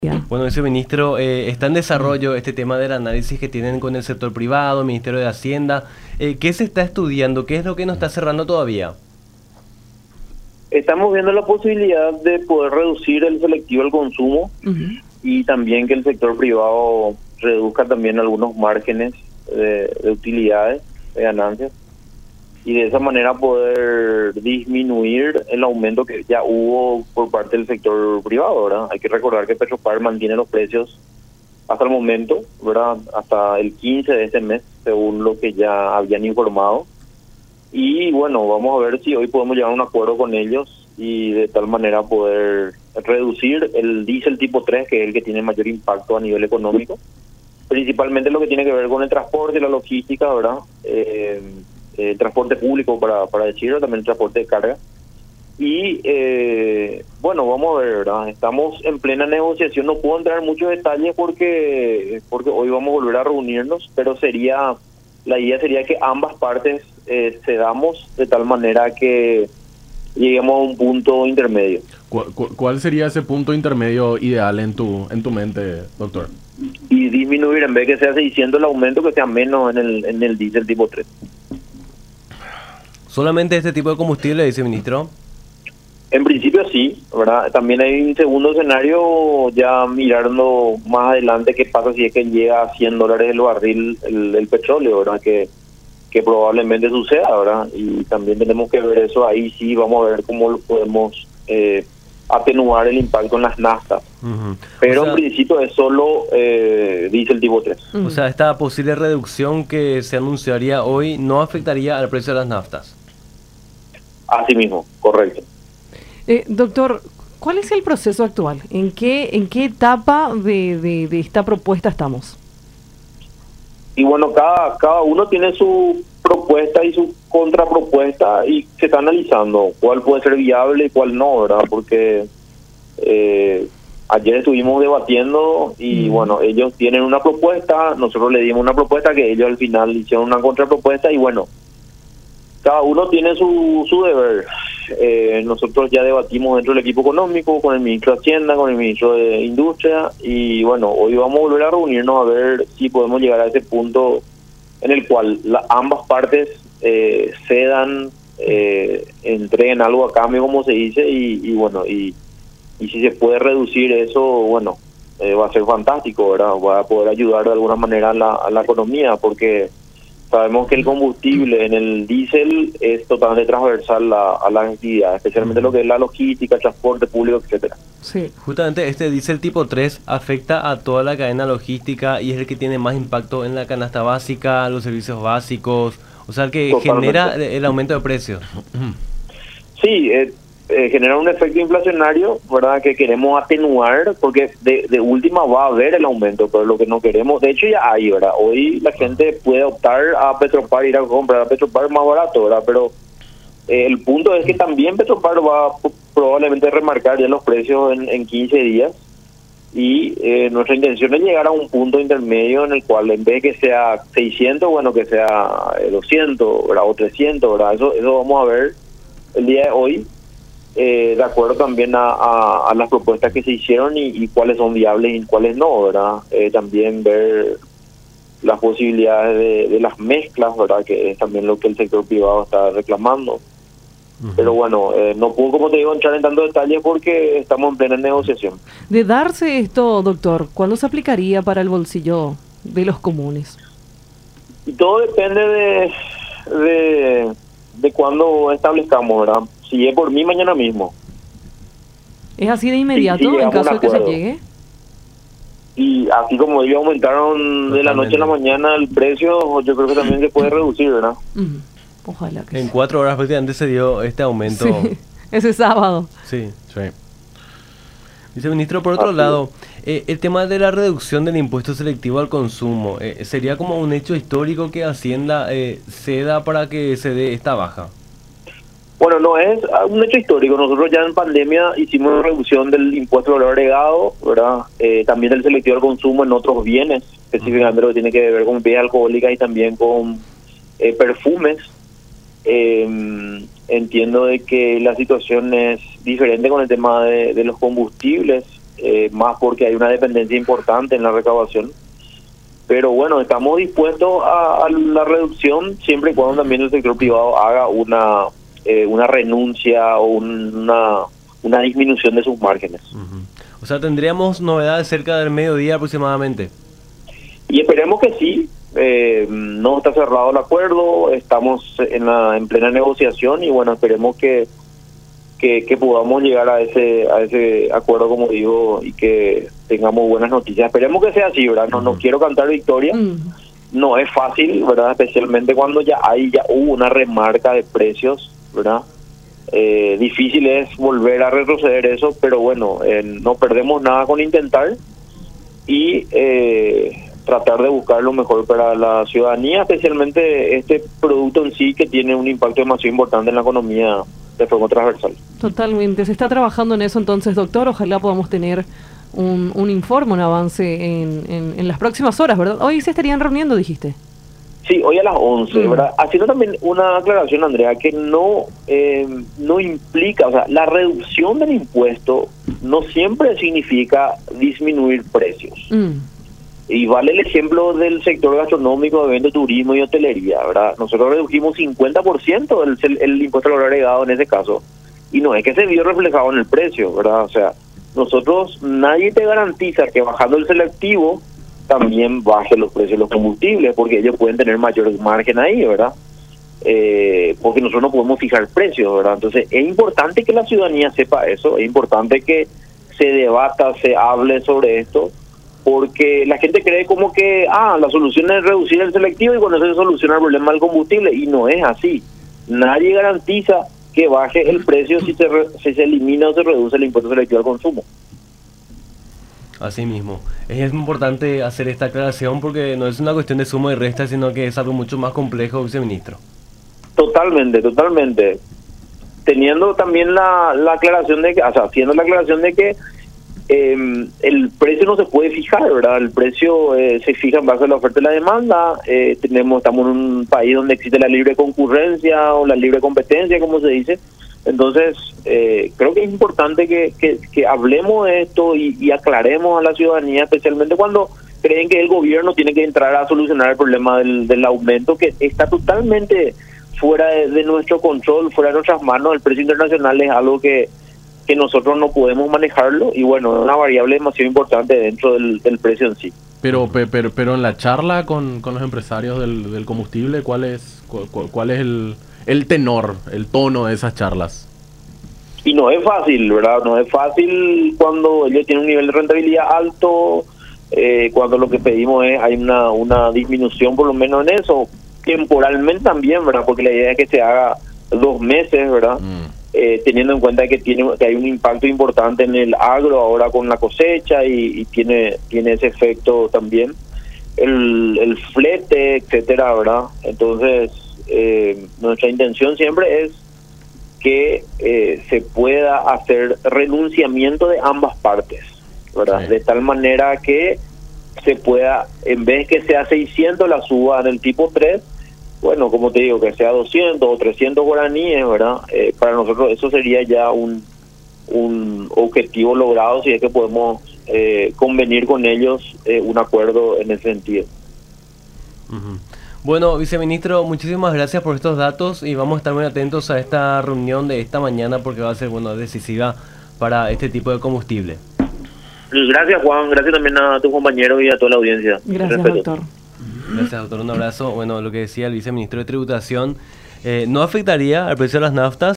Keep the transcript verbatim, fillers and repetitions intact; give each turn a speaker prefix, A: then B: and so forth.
A: Ya.
B: Bueno, viceministro, eh, está en desarrollo este tema del análisis que tienen con el sector privado, Ministerio de Hacienda. Eh, ¿qué se está estudiando? ¿Qué es lo que no está cerrando todavía?
C: Estamos viendo la posibilidad de poder reducir el selectivo al consumo
A: Uh-huh.
C: y también que el sector privado reduzca también algunos márgenes de, de utilidades, de ganancias, y de esa manera poder disminuir el aumento que ya hubo por parte del sector privado, ¿verdad? Hay que recordar que Petropar mantiene los precios hasta el momento, ¿verdad? Hasta el quince de este mes, según lo que ya habían informado. Y bueno, vamos a ver si hoy podemos llegar a un acuerdo con ellos y de tal manera poder reducir el diésel tipo tres, que es el que tiene mayor impacto a nivel económico, principalmente lo que tiene que ver con el transporte, la logística, ¿verdad? Eh, el transporte público, para, para decirlo, también el transporte de carga. Y eh, bueno, vamos a ver, ¿verdad? Estamos en plena negociación, no puedo entrar en muchos detalles porque, porque hoy vamos a volver a reunirnos, pero sería... La idea sería que ambas partes eh, cedamos de tal manera que lleguemos a un punto intermedio.
D: ¿Cuál, ¿Cuál sería ese punto intermedio ideal en tu en tu mente, doctor?
C: Y disminuir, en vez de que sea seiscientos el aumento, que sea menos en el en el diésel tipo tres.
B: ¿Solamente este tipo de combustible, viceministro?
C: En principio sí, ¿verdad? También hay un segundo escenario, ya mirando más adelante qué pasa si es que llega a cien dólares el barril el, el petróleo, ¿verdad? Que, que probablemente suceda, ¿verdad? Y también tenemos que ver eso, ahí sí vamos a ver cómo podemos eh, atenuar el impacto en las naftas.
B: Uh-huh.
C: Pero
B: o sea,
C: en principio es solo eh, diésel tipo tres.
B: O sea, esta posible reducción que se anunciaría hoy no afectaría al precio de las naftas.
C: Así mismo, correcto.
A: Eh, doctor, ¿cuál es el proceso actual? ¿En qué en qué etapa de, de, de esta propuesta estamos?
C: Y bueno, cada cada uno tiene su propuesta y su contrapropuesta y se está analizando cuál puede ser viable y cuál no, ¿verdad? Porque eh, ayer estuvimos debatiendo y mm. bueno, ellos tienen una propuesta, nosotros le dimos una propuesta que ellos al final hicieron una contrapropuesta y bueno, cada uno tiene su, su deber. Eh, nosotros ya debatimos dentro del equipo económico con el ministro de Hacienda, con el ministro de Industria y bueno, hoy vamos a volver a reunirnos a ver si podemos llegar a ese punto en el cual la, ambas partes eh, cedan, eh, entreguen algo a cambio, como se dice, y, y bueno, y, y si se puede reducir eso, bueno, eh, va a ser fantástico, ¿verdad? Va a poder ayudar de alguna manera a la, a la economía, porque sabemos que el combustible en el diésel es totalmente transversal a, a la actividad, especialmente lo que es la logística, el transporte público, etcétera.
B: Sí. Justamente este diésel tipo tres afecta a toda la cadena logística y es el que tiene más impacto en la canasta básica, los servicios básicos, o sea, el que totalmente genera el aumento de precios.
C: Sí, eh, eh, genera un efecto inflacionario, ¿verdad? Que queremos atenuar, porque de, de última va a haber el aumento, pero lo que no queremos, de hecho ya hay, ¿verdad? Hoy la gente puede optar a Petropar, ir a comprar a Petropar más barato, ¿verdad? Pero eh, el punto es que también Petropar va a probablemente remarcar ya los precios en, en quince días y eh, nuestra intención es llegar a un punto intermedio en el cual en vez de que sea seiscientos, bueno, que sea doscientos, ¿verdad? O trescientos, ¿verdad? Eso, eso vamos a ver el día de hoy. Eh, de acuerdo también a, a, a las propuestas que se hicieron y, y cuáles son viables y cuáles no, ¿verdad? Eh, también ver las posibilidades de, de las mezclas, ¿verdad? Que es también lo que el sector privado está reclamando. Uh-huh. Pero bueno, eh, no puedo, como te digo, entrar en tantos detalles porque estamos en plena negociación.
A: De darse esto, doctor, ¿cuándo se aplicaría para el bolsillo de los comunes?
C: Y todo depende de, de, de cuándo establezcamos, ¿verdad? Si es por mí, mañana mismo.
A: ¿Es así de inmediato sí, sí, en caso de que se llegue?
C: Y así como ellos aumentaron Totalmente. de la noche a la mañana el precio, yo creo que también se puede reducir, ¿verdad?
A: Uh-huh. Ojalá que
B: En
A: sí.
B: cuatro horas prácticamente se dio este aumento.
A: Sí, ese sábado.
B: Sí, sí. Viceministro, por otro así lado, eh, el tema de la reducción del impuesto selectivo al consumo, eh, ¿sería como un hecho histórico que Hacienda eh, ceda para que se dé esta baja?
C: Bueno, no es un hecho histórico. Nosotros ya en pandemia hicimos una reducción del impuesto de valor agregado, ¿verdad? Eh, también del selectivo al consumo en otros bienes, específicamente lo que tiene que ver con bebidas alcohólicas y también con eh, perfumes. Eh, entiendo de que la situación es diferente con el tema de, de los combustibles. eh, más porque hay una dependencia importante en la recaudación. Pero bueno, estamos dispuestos a, a la reducción siempre y cuando también el sector privado haga una eh, una renuncia o una, una disminución de sus márgenes.
B: Uh-huh. O sea, tendríamos novedades cerca del mediodía aproximadamente.
C: Y esperemos que sí. Eh, no está cerrado el acuerdo, estamos en, la, en plena negociación y bueno, esperemos que, que que podamos llegar a ese a ese acuerdo, como digo, y que tengamos buenas noticias. Esperemos que sea así, ¿verdad? No, uh-huh. no quiero cantar victoria. Uh-huh. No es fácil, ¿verdad? Especialmente cuando ya hay ya hubo una remarca de precios, ¿verdad? Eh, difícil es volver a retroceder eso, pero bueno, eh, no perdemos nada con intentar y eh, tratar de buscar lo mejor para la ciudadanía, especialmente este producto en sí que tiene un impacto demasiado importante en la economía de forma transversal.
A: Totalmente, se está trabajando en eso entonces, doctor, ojalá podamos tener un, un informe, un avance en, en, en las próximas horas, ¿verdad? Hoy se estarían reuniendo, dijiste.
C: Sí, hoy a las once, mm. ¿verdad? Haciendo también una aclaración, Andrea, que no, eh, no implica, o sea, la reducción del impuesto no siempre significa disminuir precios. Mm. Y vale el ejemplo del sector gastronómico, evento, turismo y hotelería, ¿verdad? Nosotros redujimos cincuenta por ciento el, el impuesto al valor agregado en ese caso. Y no es que se vio reflejado en el precio, ¿verdad? O sea, nosotros, nadie te garantiza que bajando el selectivo también baje los precios de los combustibles, porque ellos pueden tener mayor margen ahí, ¿verdad? Eh, porque nosotros no podemos fijar precios, ¿verdad? Entonces, es importante que la ciudadanía sepa eso, es importante que se debata, se hable sobre esto, porque la gente cree como que, ah, la solución es reducir el selectivo y con eso se soluciona el problema del combustible, y no es así. Nadie garantiza que baje el precio si se, re, si se elimina o se reduce el impuesto selectivo al consumo.
B: Así mismo. Es importante hacer esta aclaración porque no es una cuestión de suma y resta, sino que es algo mucho más complejo, viceministro.
C: Totalmente, totalmente. Teniendo también la, la aclaración de que, o sea, haciendo la aclaración de que eh, el precio no se puede fijar, ¿verdad? El precio eh, se fija en base a la oferta y la demanda. Eh, tenemos, estamos en un país donde existe la libre concurrencia o la libre competencia, como se dice. Entonces, eh, creo que es importante que, que, que hablemos de esto y, y aclaremos a la ciudadanía, especialmente cuando creen que el gobierno tiene que entrar a solucionar el problema del, del aumento, que está totalmente fuera de, de nuestro control, fuera de nuestras manos. El precio internacional es algo que, que nosotros no podemos manejarlo y bueno, es una variable demasiado importante dentro del, del precio en sí.
D: Pero pero pero en la charla con, con los empresarios del, del combustible, ¿cuál es cuál, cuál es el, el tenor, el tono de esas charlas?
C: Y no es fácil, ¿verdad? No es fácil cuando ellos tienen un nivel de rentabilidad alto, eh, cuando lo que pedimos es hay una, una disminución por lo menos en eso, temporalmente también, ¿verdad? Porque la idea es que se haga dos meses, ¿verdad? Mm. Eh, teniendo en cuenta que tiene que hay un impacto importante en el agro ahora con la cosecha y, y tiene tiene ese efecto también el, el flete, etcétera, ¿verdad? Entonces eh, nuestra intención siempre es que eh, se pueda hacer renunciamiento de ambas partes, ¿verdad? Sí. De tal manera que se pueda, en vez que sea seiscientos la suba en el tipo tres, bueno, como te digo, que sea doscientos o trescientos guaraníes, ¿verdad? Eh, para nosotros eso sería ya un, un objetivo logrado si es que podemos eh, convenir con ellos eh, un acuerdo en ese sentido.
B: Uh-huh. Bueno, viceministro, muchísimas gracias por estos datos y vamos a estar muy atentos a esta reunión de esta mañana porque va a ser, bueno, decisiva para este tipo de combustible.
C: Gracias, Juan. Gracias también a tus compañeros y a toda la audiencia.
A: Gracias, doctor.
B: Gracias, doctor. Un abrazo. Bueno, lo que decía el viceministro de Tributación, eh, no afectaría al precio de las naftas.